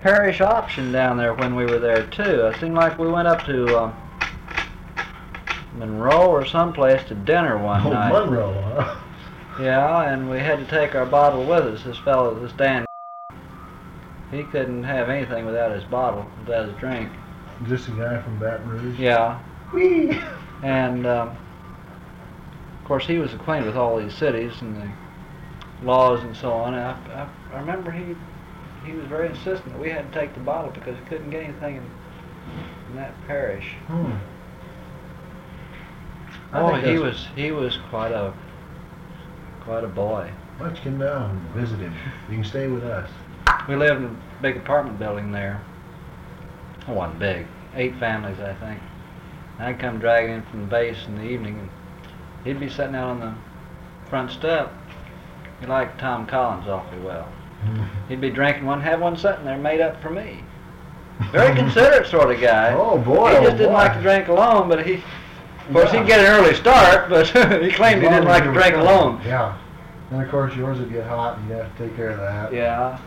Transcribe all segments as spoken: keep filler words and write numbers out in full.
parish auction down there when we were there too. It seemed like we went up to uh, Monroe or someplace to dinner one oh, night. Monroe, huh? Yeah, and we had to take our bottle with us. This fellow, this Dan, he couldn't have anything without his bottle, without his drink. Is this a guy from Baton Rouge? Yeah. Whee! And um, of course he was acquainted with all these cities and the laws and so on. And I, I, I remember he he was very insistent that we had to take the bottle because he couldn't get anything in, in that parish. Hmm. I Oh, think he that's- was he was quite a quite a boy. Why don't you come down and visit him? You can stay with us. We lived in a big apartment building there. It wasn't big, eight families I think. I'd come dragging in from the base in the evening, and he'd be sitting out on the front step. He liked Tom Collins awfully well. He'd be drinking one, have one sitting there made up for me. Very considerate sort of guy. Oh, boy, He oh, just didn't boy. like to drink alone, but he, of course, Yeah. he'd get an early start, but he claimed he As long didn't as like you to were drink coming. alone. Yeah. And of course yours would get hot and you have to take care of that. Yeah,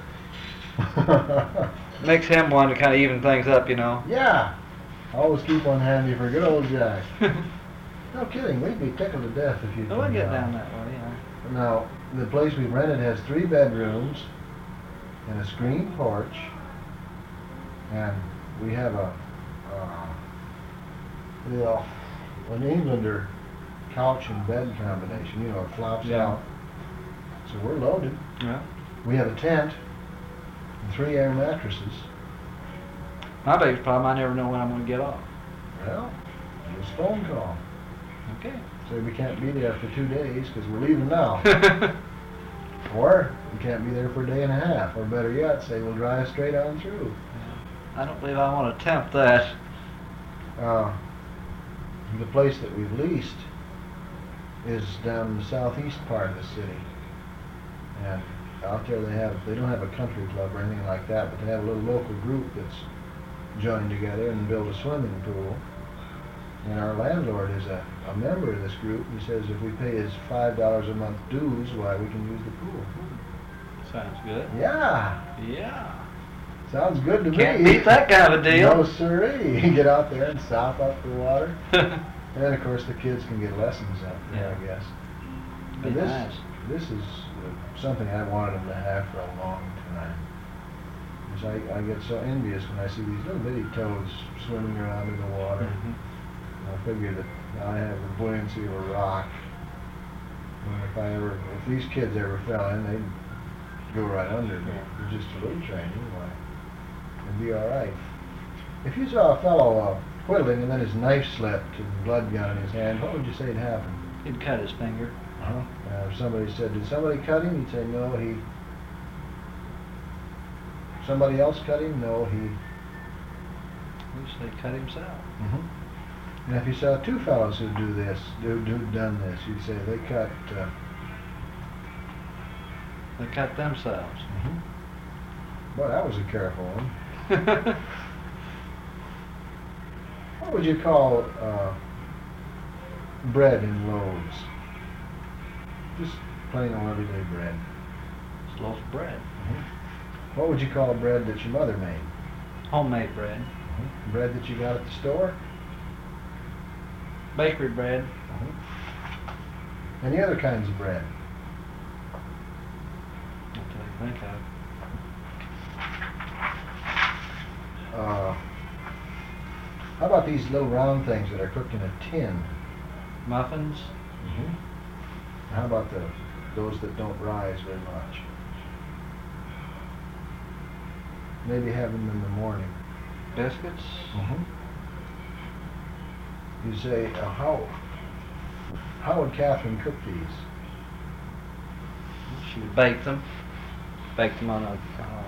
makes him want to kind of even things up, you know. Yeah. Always keep one handy for good old Jack. No kidding, we'd be tickled to death if you'd So come we'll get down. down that way, yeah. Now, the place we rented has three bedrooms and a screened porch, and we have a, uh, you know, an Englander couch and bed combination, you know, it flops Yeah. out. So we're loaded. Yeah. We have a tent and three air mattresses. My biggest problem, I never know when I'm going to get off. Well, just phone call. Okay. Say we can't be there for two days because we're leaving now. Or we can't be there for a day and a half. Or better yet, say we'll drive straight on through. I don't believe I want to attempt that. Uh, the place that we've leased is down in the southeast part of the city. And out there they have, they don't have a country club or anything like that, but they have a little local group that's joined together and built a swimming pool. And our landlord is a, a member of this group. He says if we pay his five dollars a month dues, why, we can use the pool. Sounds good. Yeah, Yeah. sounds good to Can't me. beat that kind of a deal. No sirree. You get out there and sop up the water. And then of course the kids can get lessons out there, Yeah. I guess. Be And this, nice. this is uh, something I wanted them to have for a long time. Because I, I get so envious when I see these little bitty toads swimming around in the water. Mhm. I figure that I have the buoyancy of a rock. And if I ever, if these kids ever fell in, they'd go right under. But with just a little training, why, it'd be all right. If you saw a fellow uh, whittling and then his knife slipped and blood got in his hand, what would you say'd happen? He'd cut his finger. Uh-huh. Uh, if somebody said, did somebody cut him? He'd say, no, he... Somebody else cut him? No, he... He said cut himself. Mm-hmm. And if you saw two fellows who do this, do do done this, you'd say they cut. Uh, They cut themselves. mm-hmm. Boy, that was a careful one. What would you call uh, bread in loaves? Just plain old everyday bread. It's a loaf of bread. Mm-hmm. What would you call bread that your mother made? Homemade bread. Mm-hmm. Bread that you got at the store? Bakery bread. Mm-hmm. Any other kinds of bread? What do you think of? Uh, how about these little round things that are cooked in a tin? Muffins. Mm-hmm. How about the those that don't rise very much? Maybe have them in the morning. Biscuits. Mm-hmm. You say, uh, how how would Catherine cook these? She would bake them. Bake them on a,